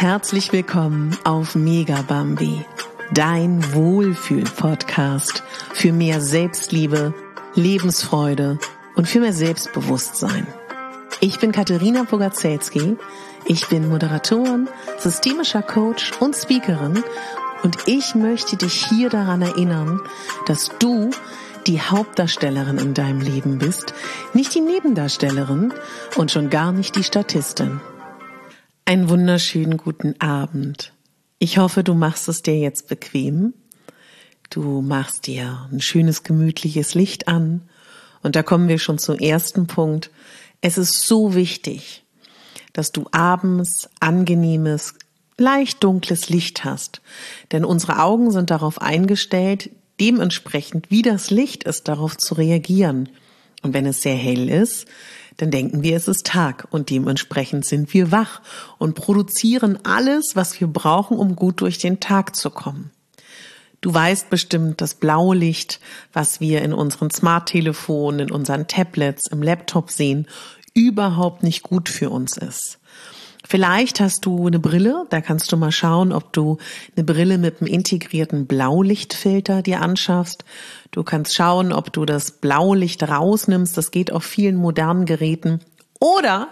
Herzlich willkommen auf Megabambi, dein Wohlfühl-Podcast für mehr Selbstliebe, Lebensfreude und für mehr Selbstbewusstsein. Ich bin Katharina Bogazelski, ich bin Moderatorin, systemischer Coach und Speakerin und ich möchte dich hier daran erinnern, dass du die Hauptdarstellerin in deinem Leben bist, nicht die Nebendarstellerin und schon gar nicht die Statistin. Einen wunderschönen guten Abend. Ich hoffe, du machst es dir jetzt bequem. Du machst dir ein schönes, gemütliches Licht an. Und da kommen wir schon zum ersten Punkt. Es ist so wichtig, dass du abends angenehmes, leicht dunkles Licht hast. Denn unsere Augen sind darauf eingestellt, dementsprechend, wie das Licht ist, darauf zu reagieren. Und wenn es sehr hell ist, dann denken wir, es ist Tag und dementsprechend sind wir wach und produzieren alles, was wir brauchen, um gut durch den Tag zu kommen. Du weißt bestimmt, das blaue Licht, was wir in unseren Smart-Telefonen, in unseren Tablets, im Laptop sehen, überhaupt nicht gut für uns ist. Vielleicht hast du eine Brille, da kannst du mal schauen, ob du eine Brille mit einem integrierten Blaulichtfilter dir anschaffst. Du kannst schauen, ob du das Blaulicht rausnimmst, das geht auf vielen modernen Geräten. Oder,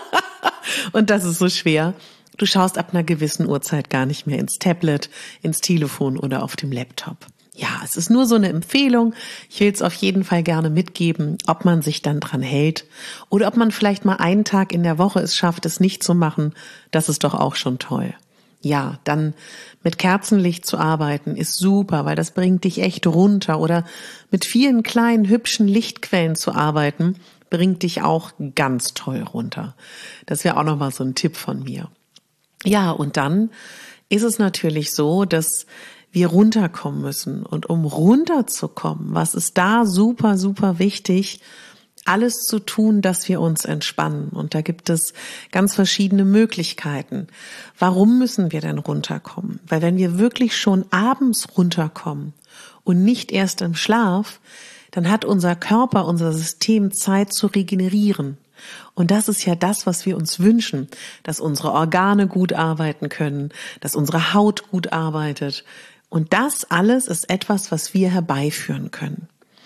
und das ist so schwer, du schaust ab einer gewissen Uhrzeit gar nicht mehr ins Tablet, ins Telefon oder auf dem Laptop. Ja, es ist nur so eine Empfehlung. Ich will es auf jeden Fall gerne mitgeben, ob man sich dann dran hält oder ob man vielleicht mal einen Tag in der Woche es schafft, es nicht zu machen. Das ist doch auch schon toll. Ja, dann mit Kerzenlicht zu arbeiten ist super, weil das bringt dich echt runter. Oder mit vielen kleinen, hübschen Lichtquellen zu arbeiten, bringt dich auch ganz toll runter. Das wäre auch nochmal so ein Tipp von mir. Ja, und dann ist es natürlich so, dass wir runterkommen müssen. Und um runterzukommen, was ist da super, super wichtig, alles zu tun, dass wir uns entspannen. Und da gibt es ganz verschiedene Möglichkeiten. Warum müssen wir denn runterkommen? Weil wenn wir wirklich schon abends runterkommen und nicht erst im Schlaf, dann hat unser Körper, unser System Zeit zu regenerieren. Und das ist ja das, was wir uns wünschen, dass unsere Organe gut arbeiten können, dass unsere Haut gut arbeitet. Und das alles ist etwas, was wir herbeiführen können.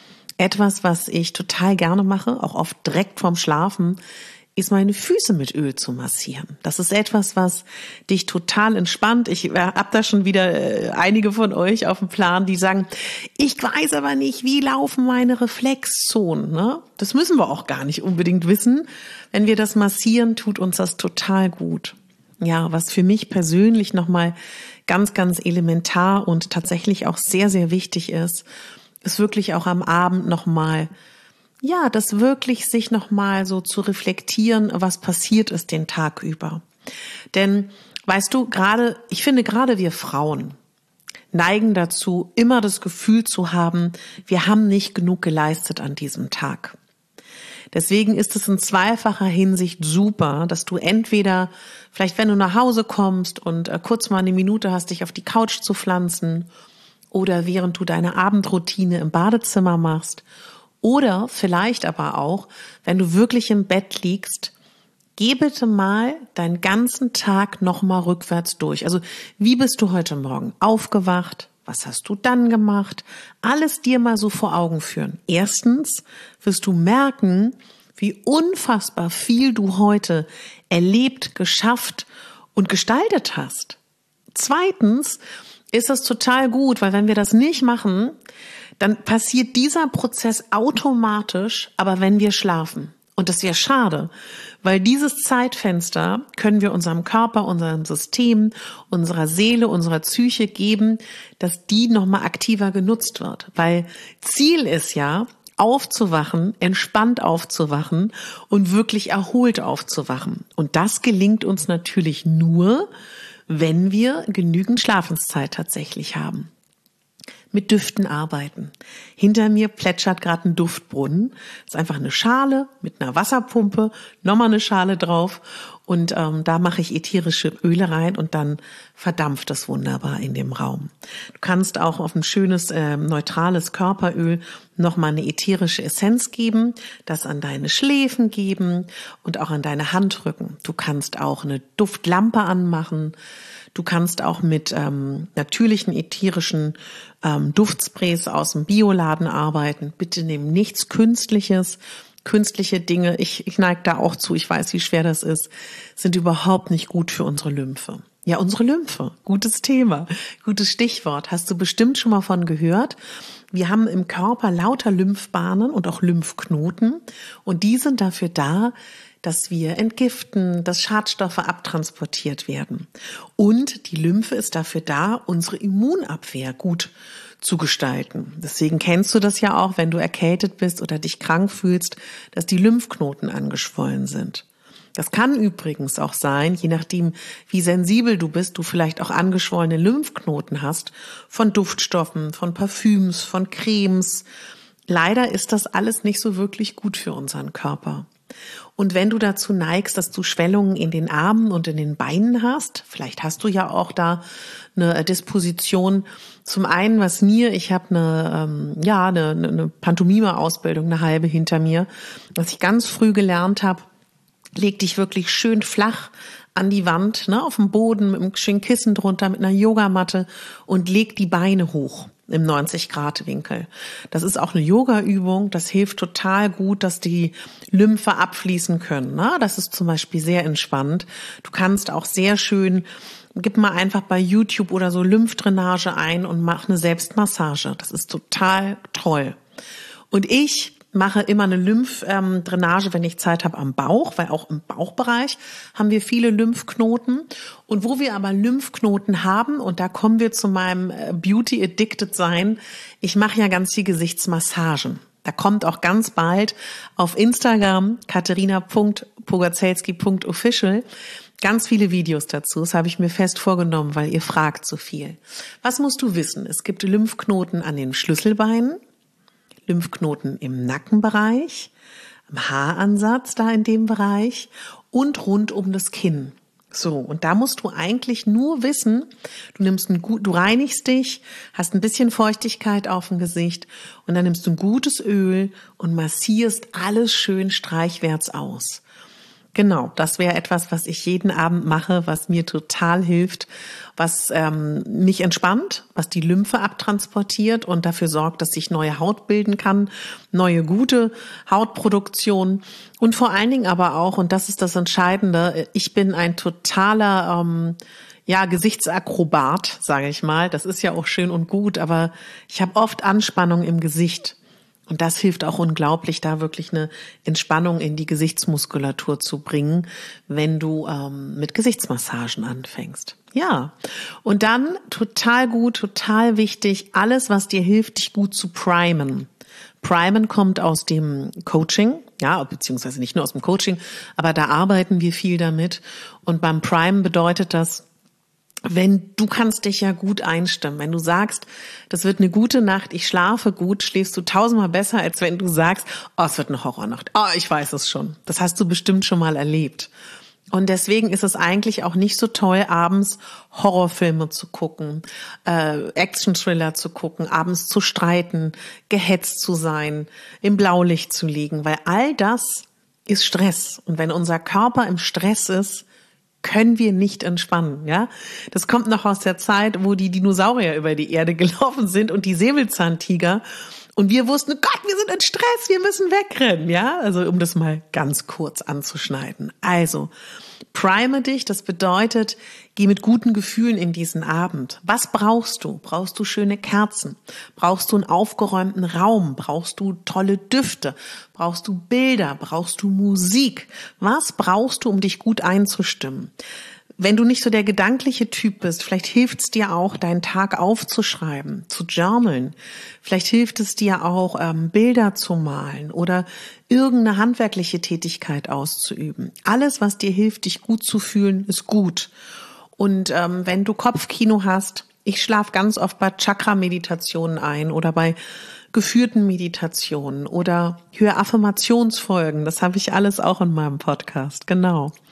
Etwas, was ich total gerne mache, auch oft direkt vorm Schlafen, ist meine Füße mit Öl zu massieren. Das ist etwas, was dich total entspannt. Ich habe da schon wieder einige von euch auf dem Plan, die sagen, ich weiß aber nicht, wie laufen meine Reflexzonen. Ne? Das müssen wir auch gar nicht unbedingt wissen. Wenn wir das massieren, tut uns das total gut. Ja, was für mich persönlich nochmal ganz, ganz elementar und tatsächlich auch sehr, sehr wichtig ist wirklich auch am Abend nochmal, ja, das wirklich sich nochmal so zu reflektieren, was passiert ist den Tag über. Denn, weißt du, ich finde gerade wir Frauen neigen dazu, immer das Gefühl zu haben, wir haben nicht genug geleistet an diesem Tag. Deswegen ist es in zweifacher Hinsicht super, dass du entweder, vielleicht wenn du nach Hause kommst und kurz mal eine Minute hast, dich auf die Couch zu pflanzen oder während du deine Abendroutine im Badezimmer machst oder vielleicht aber auch, wenn du wirklich im Bett liegst, geh bitte mal deinen ganzen Tag nochmal rückwärts durch. Also wie bist du heute Morgen aufgewacht? Was hast du dann gemacht? Alles dir mal so vor Augen führen. Erstens wirst du merken, wie unfassbar viel du heute erlebt, geschafft und gestaltet hast. Zweitens ist das total gut, weil wenn wir das nicht machen, dann passiert dieser Prozess automatisch, aber wenn wir schlafen. Und das wäre schade, weil dieses Zeitfenster können wir unserem Körper, unserem System, unserer Seele, unserer Psyche geben, dass die nochmal aktiver genutzt wird. Weil Ziel ist ja, aufzuwachen, entspannt aufzuwachen und wirklich erholt aufzuwachen. Und das gelingt uns natürlich nur, wenn wir genügend Schlafenszeit tatsächlich haben. Mit Düften arbeiten. Hinter mir plätschert gerade ein Duftbrunnen. Das ist einfach eine Schale mit einer Wasserpumpe, nochmal eine Schale drauf Und da mache ich ätherische Öle rein und dann verdampft das wunderbar in dem Raum. Du kannst auch auf ein schönes, neutrales Körperöl nochmal eine ätherische Essenz geben, das an deine Schläfen geben und auch an deine Handrücken. Du kannst auch eine Duftlampe anmachen. Du kannst auch mit natürlichen ätherischen Duftsprays aus dem Bioladen arbeiten. Bitte nimm nichts Künstliches. Künstliche Dinge, ich neige da auch zu, ich weiß, wie schwer das ist, sind überhaupt nicht gut für unsere Lymphe. Ja, unsere Lymphe, gutes Thema, gutes Stichwort, hast du bestimmt schon mal von gehört. Wir haben im Körper lauter Lymphbahnen und auch Lymphknoten und die sind dafür da, dass wir entgiften, dass Schadstoffe abtransportiert werden. Und die Lymphe ist dafür da, unsere Immunabwehr gut zu gestalten. Deswegen kennst du das ja auch, wenn du erkältet bist oder dich krank fühlst, dass die Lymphknoten angeschwollen sind. Das kann übrigens auch sein, je nachdem, wie sensibel du bist, du vielleicht auch angeschwollene Lymphknoten hast, von Duftstoffen, von Parfüms, von Cremes. Leider ist das alles nicht so wirklich gut für unseren Körper. Und wenn du dazu neigst, dass du Schwellungen in den Armen und in den Beinen hast, vielleicht hast du ja auch da eine Disposition. Zum einen, ich habe eine Pantomime-Ausbildung, eine halbe hinter mir, was ich ganz früh gelernt habe, leg dich wirklich schön flach an die Wand, auf dem Boden mit einem schönen Kissen drunter, mit einer Yogamatte und leg die Beine hoch im 90-Grad-Winkel. Das ist auch eine Yoga-Übung, das hilft total gut, dass die Lymphe abfließen können. Das ist zum Beispiel sehr entspannt. Du kannst auch sehr schön, gib mal einfach bei YouTube oder so Lymphdrainage ein und mach eine Selbstmassage. Das ist total toll. Und ich mache immer eine Lymphdrainage, wenn ich Zeit habe, am Bauch, weil auch im Bauchbereich haben wir viele Lymphknoten. Und wo wir aber Lymphknoten haben, und da kommen wir zu meinem Beauty-Addicted-Sein, ich mache ja ganz viel Gesichtsmassagen. Da kommt auch ganz bald auf Instagram katerina.pogazelski.official ganz viele Videos dazu. Das habe ich mir fest vorgenommen, weil ihr fragt so viel. Was musst du wissen? Es gibt Lymphknoten an den Schlüsselbeinen, Lymphknoten im Nackenbereich, am Haaransatz da in dem Bereich und rund um das Kinn. So, und da musst du eigentlich nur wissen, du reinigst dich, hast ein bisschen Feuchtigkeit auf dem Gesicht und dann nimmst du ein gutes Öl und massierst alles schön streichwärts aus. Genau, das wäre etwas, was ich jeden Abend mache, was mir total hilft, was mich entspannt, was die Lymphe abtransportiert und dafür sorgt, dass sich neue Haut bilden kann, neue gute Hautproduktion und vor allen Dingen aber auch, und das ist das Entscheidende, ich bin ein totaler Gesichtsakrobat, sage ich mal. Das ist ja auch schön und gut, aber ich habe oft Anspannung im Gesicht. Und das hilft auch unglaublich, da wirklich eine Entspannung in die Gesichtsmuskulatur zu bringen, wenn du mit Gesichtsmassagen anfängst. Ja, und dann total gut, total wichtig, alles, was dir hilft, dich gut zu primen. Primen kommt aus dem Coaching, ja, beziehungsweise nicht nur aus dem Coaching, aber da arbeiten wir viel damit. Und beim Primen bedeutet das, du kannst dich ja gut einstimmen. Wenn du sagst, das wird eine gute Nacht, ich schlafe gut, schläfst du 1000-mal besser, als wenn du sagst, es wird eine Horrornacht. Ich weiß es schon. Das hast du bestimmt schon mal erlebt. Und deswegen ist es eigentlich auch nicht so toll, abends Horrorfilme zu gucken, Action-Thriller zu gucken, abends zu streiten, gehetzt zu sein, im Blaulicht zu liegen, weil all das ist Stress. Und wenn unser Körper im Stress ist, können wir nicht entspannen, ja? Das kommt noch aus der Zeit, wo die Dinosaurier über die Erde gelaufen sind und die Säbelzahntiger. Und wir wussten, Gott, wir sind in Stress, wir müssen wegrennen, ja? Also, um das mal ganz kurz anzuschneiden. Also, prime dich, das bedeutet, geh mit guten Gefühlen in diesen Abend. Was brauchst du? Brauchst du schöne Kerzen? Brauchst du einen aufgeräumten Raum? Brauchst du tolle Düfte? Brauchst du Bilder? Brauchst du Musik? Was brauchst du, um dich gut einzustimmen? Wenn du nicht so der gedankliche Typ bist, vielleicht hilft es dir auch, deinen Tag aufzuschreiben, zu journalen. Vielleicht hilft es dir auch, Bilder zu malen oder irgendeine handwerkliche Tätigkeit auszuüben. Alles, was dir hilft, dich gut zu fühlen, ist gut. Und wenn du Kopfkino hast, ich schlafe ganz oft bei Chakra-Meditationen ein oder bei geführten Meditationen oder höre Affirmationsfolgen. Das habe ich alles auch in meinem Podcast, genau.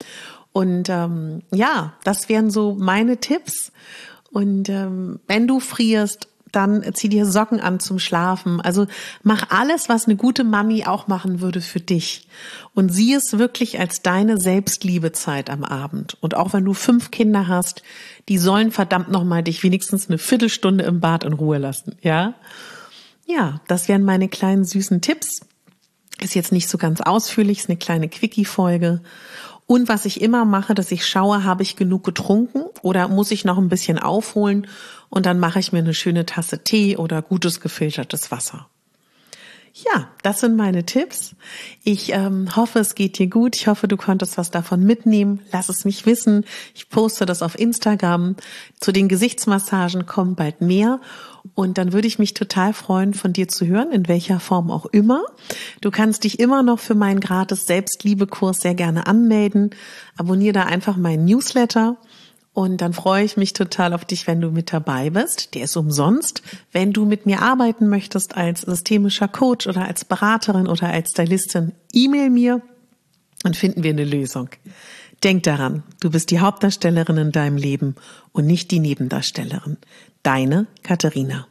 Und das wären so meine Tipps. Und wenn du frierst, dann zieh dir Socken an zum Schlafen. Also mach alles, was eine gute Mami auch machen würde für dich. Und sieh es wirklich als deine Selbstliebezeit am Abend. Und auch wenn du 5 Kinder hast, die sollen verdammt nochmal dich wenigstens eine Viertelstunde im Bad in Ruhe lassen. Ja, das wären meine kleinen süßen Tipps. Ist jetzt nicht so ganz ausführlich, ist eine kleine Quickie-Folge. Und was ich immer mache, dass ich schaue, habe ich genug getrunken oder muss ich noch ein bisschen aufholen? Und dann mache ich mir eine schöne Tasse Tee oder gutes gefiltertes Wasser. Ja, das sind meine Tipps. Ich hoffe, es geht dir gut. Ich hoffe, du konntest was davon mitnehmen. Lass es mich wissen. Ich poste das auf Instagram. Zu den Gesichtsmassagen kommen bald mehr. Und dann würde ich mich total freuen, von dir zu hören, in welcher Form auch immer. Du kannst dich immer noch für meinen gratis Selbstliebe-Kurs sehr gerne anmelden. Abonniere da einfach meinen Newsletter. Und dann freue ich mich total auf dich, wenn du mit dabei bist. Der ist umsonst. Wenn du mit mir arbeiten möchtest als systemischer Coach oder als Beraterin oder als Stylistin, e-mail mir, dann finden wir eine Lösung. Denk daran, du bist die Hauptdarstellerin in deinem Leben und nicht die Nebendarstellerin. Deine Katharina.